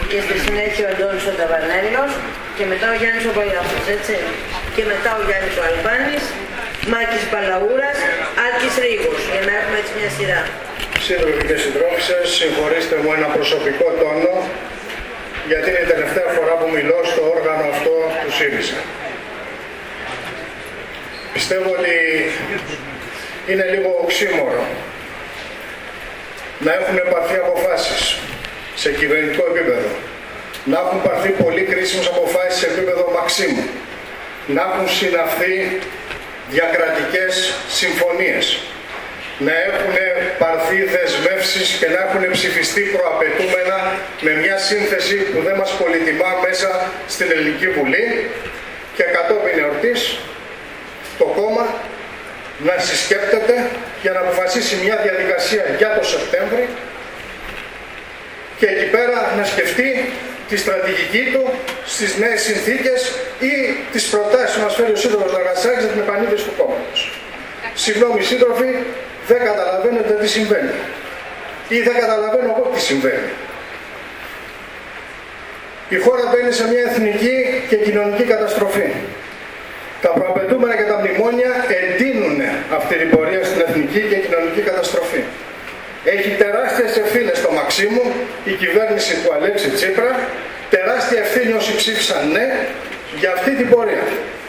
και στη συνέχεια ο Αντώνης ο Ταβανέλος και μετά ο Γιάννης ο Παλιάφος, έτσι. Και μετά ο Γιάννης ο Αλβάνης, Μάκης Παλαούρας, Άλκης Ρίγος, για να έχουμε έτσι μια σειρά. Σύντροφοι και συντρόφισσες, συγχωρήστε μου ένα προσωπικό τόνο, γιατί είναι η τελευταία φορά που μιλώ στο όργανο αυτό του ΣΥΡΙΖΑ. Πιστεύω ότι είναι λίγο οξύμορο να έχουν πάρθει αποφάσεις σε κυβερνητικό επίπεδο, να έχουν πάρθει πολύ κρίσιμες αποφάσεις σε επίπεδο Μαξίμου, να έχουν συναυθεί διακρατικές συμφωνίες, να έχουν πάρθει δεσμεύσεις και να έχουν ψηφιστεί προαπαιτούμενα με μια σύνθεση που δεν μας πολυτιμά μέσα στην Ελληνική Βουλή και κατόπιν εορτής το κόμμα να συσκέπτεται για να αποφασίσει μια διαδικασία για το Σεπτέμβρη και εκεί πέρα να σκεφτεί τη στρατηγική του στις νέες συνθήκες ή τις προτάσεις που μας φέρει ο σύντροφος Δραγασάκης για την επανείδρυση του κόμματος. Συγγνώμη σύντροφοι, δεν καταλαβαίνετε τι συμβαίνει. Ή δεν καταλαβαίνω εγώ τι συμβαίνει. Η χώρα μπαίνει σε μια εθνική και κοινωνική καταστροφή. Τα προαπαιτούμενα και τα μνημόνια εντείνουν αυτή την πορεία στην εθνική και κοινωνική καταστροφή. Έχει τεράστιες ευθύνες στο Μαξίμου η κυβέρνηση του Αλέξη Τσίπρα, τεράστια ευθύνη όσοι ψήφισαν ναι για αυτή την πορεία.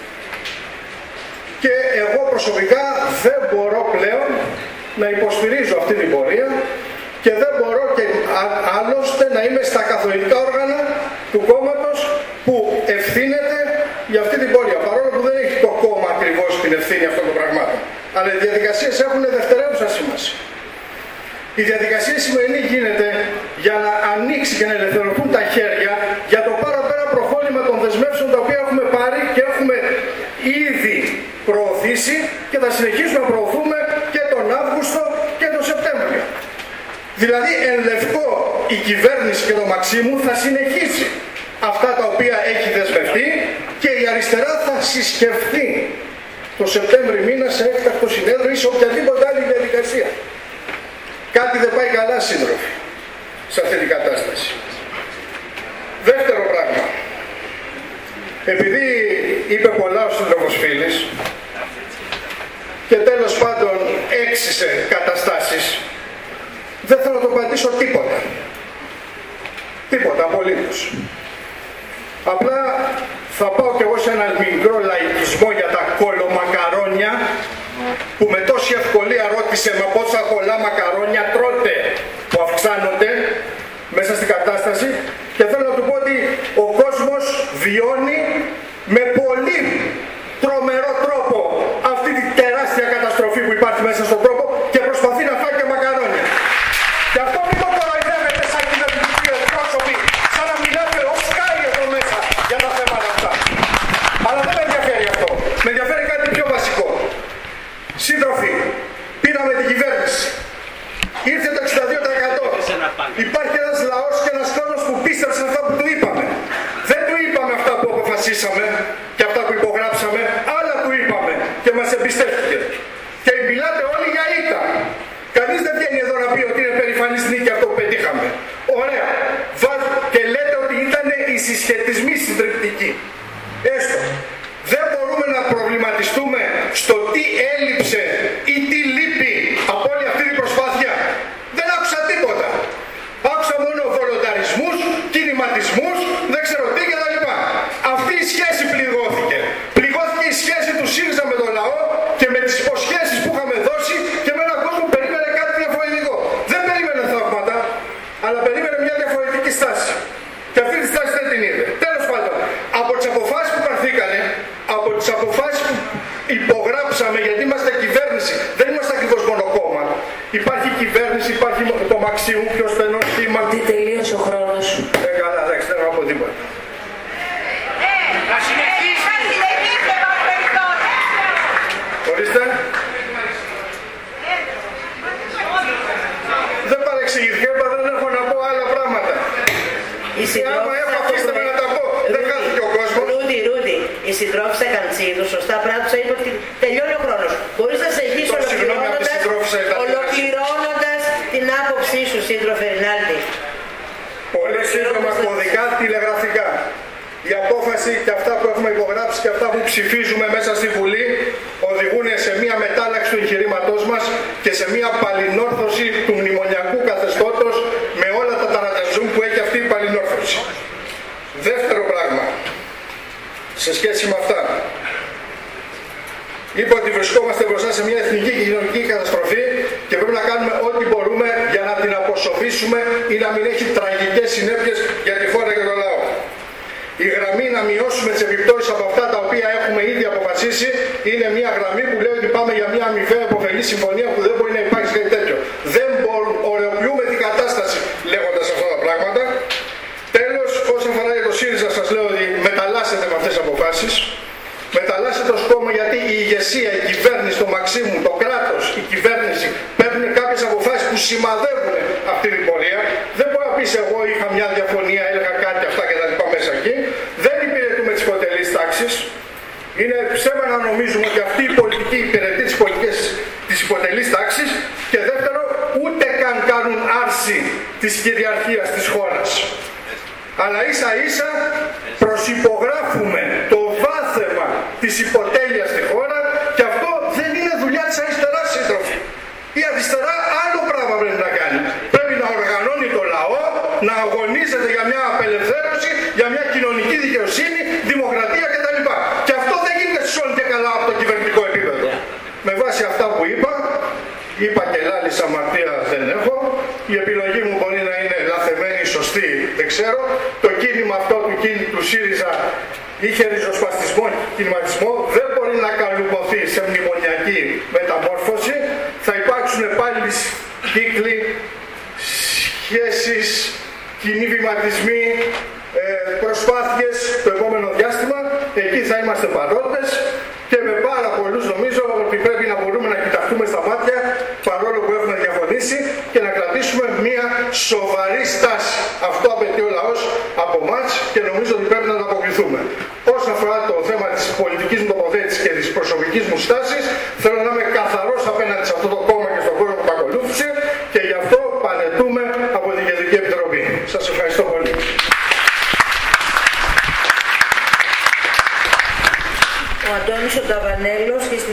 Και εγώ προσωπικά δεν μπορώ πλέον να υποστηρίζω αυτή την πορεία και δεν μπορώ και άλλωστε να είμαι στα καθολικά όργανα του κόμματος που ευθύνεται για αυτή την πορεία. Παρόλο που δεν έχει το κόμμα ακριβώς την ευθύνη αυτών των πραγμάτων. Αλλά οι διαδικασίες έχουν δευτερεύουσα σημασία. Η διαδικασία σημερινή γίνεται για να ανοίξει και να ελευθερωθούν τα χέρια για το παραπέρα προχώρημα των δεσμεύσεων τα οποία έχουμε πάρει και έχουμε ήδη προωθήσει και θα συνεχίσουμε να προωθούμε και τον Αύγουστο και τον Σεπτέμβριο. Δηλαδή εν λευκό η κυβέρνηση και το Μαξίμου θα συνεχίσει αυτά τα οποία έχει δεσμευτεί και η αριστερά θα συσκεφτεί το Σεπτέμβρη μήνα σε έκτακτο συνέδριο ή σε οποιαδήποτε άλλη διαδικασία. Κάτι δεν πάει καλά σύντροφοι σε αυτή την κατάσταση. Δεύτερο πράγμα. Επειδή είπε πολλά ο σύντροφος Φίλης και τέλος πάντων έξισε καταστάσεις, δεν θέλω να το πατήσω τίποτα. Τίποτα απολύτως. Απλά θα πάω κι εγώ σε ένα μικρό λαϊκισμό για τα κολομακαρόνια που με τόση ευκολία ρώτησε με πόσα πολλά μακαρόνια τρώτε που αυξάνονται μέσα στην κατάσταση και θέλω να του πω ότι ο κόσμος βιώνει με πολύ τρομερό τρόπο αυτή τη τεράστια καταστροφή που υπάρχει μέσα στον τόπο και προσπαθεί να φάει και μακαρόνια. Και αυτό μην το κοροϊδεύετε σαν κυβερνητικοί εκπρόσωποι, σαν να μιλάτε ως Σκάι εδώ μέσα για τα θέματα αυτά. Αλλά δεν με ενδιαφέρει αυτό. Με ενδιαφέρει κάτι πιο βασικό. Σύντροφοι, πήραμε την κυβέρνηση. Ήρθε το 62%. Υπάρχει ένας λαός και ένας κόσμος που πίστεψε αυτά που του είπαμε. Δεν του είπαμε αυτά που αποφασίσαμε και αυτά που υπογράψαμε, άλλα του είπαμε και μας εμπιστεύτηκε. Και μιλάτε όλοι για ήττα. Κανείς δεν βγαίνει εδώ να πει ότι είναι περηφανής νίκη αυτό που πετύχαμε. Ωραία. Και λέτε ότι ήταν οι συσχετισμοί συντριπτικοί. Έστω. Δεν μπορούμε να προβληματιστούμε στο τι έλειψε ή τι λείπει από όλη αυτή την προσπάθεια. Δεν άκουσα τίποτα. Άκουσα μόνο βολονταρισμούς, κινηματισμούς, δεν ξέρω τι κτλ. Αυτή η σχέση πληγώθηκε. Πληγώθηκε η σχέση του ΣΥΡΙΖΑ με τον λαό και με τις υποσχέσεις που είχαμε δώσει και με έναν κόσμο που περίμενε κάτι διαφορετικό. Δεν περίμενε θαύματα, αλλά περίμενε μια διαφορετική στάση. Και αυτή τη στάση δεν την είδε. Τέλος πάντων, από τις αποφάσεις που πάρθηκανε, από τις αποφάσεις που υπογράψαμε, γιατί είμαστε κυβέρνηση, δεν είμαστε ακριβώς μόνο κόμμα. Υπάρχει κυβέρνηση, υπάρχει το Μαξίμου, πιο στενό σχήμα. Τι τελείωσε ο χρόνος. Καλά, δεν ξέρω από τίποτα. Να συνεχίσει. Ορίστε. Δεν παρεξηγηθήκα, δεν έχω να πω άλλα πράγματα. Άμα έχω αφήστε με να τα πω, δεν χάθηκε ο κόσμος. Ρούντι, η συντρόφισσα Καντσίδου σωστά πράττουσα είπε ότι τελειώνει ο χρόνος. Μπορείς να συνεχίσεις ολοκληρώνοντας την άποψή σου, σύντροφε Ρινάλντι. Πολλές σύντομα κωδικά τηλεγραφικά. Η απόφαση και αυτά που έχουμε υπογράψει και αυτά που ψηφίζουμε μέσα στη Βουλή οδηγούν σε μια μετάλλαξη του εγχειρήματός μας και σε μια παλινόρθωση του μνημονιακού καθεστώτος με όλα τα ταρατεζούμ που έχει αυτή η παλινόρθωση. Δεύτερο πράγμα, σε σχέση με αυτά, είπα ότι βρισκόμαστε μπροστά σε μια εθνική και κοινωνική καταστροφή και πρέπει να κάνουμε ό,τι μπορούμε για να την αποσοβήσουμε ή να μην έχει τραγικές συνέπειες για τη χώρα και τον λαό. Η γραμμή να μειώσουμε τις επιπτώσεις από αυτά τα οποία έχουμε ήδη αποφασίσει είναι μια γραμμή που λέει ότι πάμε για μια αμοιβαία υποφελή συμφωνία που δεν μπορεί να υπάρξει κάτι τέτοιο. Δεν ωρεοποιούμε την κατάσταση λέγοντας αυτά τα πράγματα. Τέλος, όσον αφορά για το ΣΥΡΙΖΑ, σας λέω ότι μεταλλάσσετε με αυτές τις αποφάσεις. Μεταλλάσσετε ως κόμμα γιατί η ηγεσία, η κυβέρνηση, το Μαξίμου, το κράτος, η κυβέρνηση παίρνουν κάποιες αποφάσεις που σημαδεύουν αυτή την πορεία. Δεν μπορεί να πεις εγώ είχα μια διαφωνία, έλεγα κάτι, αυτά και τα λοιπά μέσα εκεί. Δεν υπηρετούμε τις υποτελείς τάξεις. Είναι ψέμα να νομίζουμε ότι αυτή η πολιτική υπηρετεί τις πολιτικές της υποτελής τάξης. Και δεύτερο, ούτε καν κάνουν άρση της κυριαρχίας της χώρας. Αλλά ίσα ίσα προσυπογράφουμε το βάθεμα της υποτέλειας στη χώρα και αυτό δεν είναι δουλειά της αριστεράς, σύντροφοι. Η αριστερά άλλο πράγμα πρέπει να κάνει. Πρέπει να οργανώνει το λαό, να αγωνίζεται για μια απελευθέρωση, για μια κοινωνική δικαιοσύνη, δημοκρατία κτλ. Και αυτό δεν γίνεται σόλ και καλά από το κυβερνητικό επίπεδο. Με βάση αυτά που είπα και λάλης αμαρτία δεν έχω, η επιλογή μου μπορεί να είναι λαθεμένη, σωστή, δεν ξέρω. Το κίνημα αυτό του ΣΥΡΙΖΑ είχε ριζοσπαστισμό και κινηματισμό, δεν μπορεί να καλουποθεί σε μνημονιακή μεταμόρφωση. Θα υπάρξουν πάλι κύκλοι, σχέσεις, κοινοί βηματισμοί, προσπάθειες το επόμενο διάστημα. Εκεί θα είμαστε παρόντες και με πάρα πολλούς νομίζω ότι πρέπει να μπορούμε να κοιταχτούμε στα μάτια παρόλο που έχουμε διαφωνήσει και να κρατήσουμε μια σοβαρή στάση. Αυτό απαιτεί ο λαός από εμάς και νομίζω ότι πρέπει να το αποκριθούμε. Όσον αφορά το θέμα της πολιτικής μου τοποθέτησης και της προσωπικής μου στάσης, θέλω να είμαι καθαρός απέναντι σε αυτό το κόμμα και στον κόσμο που το ακολούθησε και γι' αυτό πανετούμε από την Κεντρική Επιτροπή. Σας ευχαριστώ πολύ. Ο Αντώνης ο Ταβανέλος.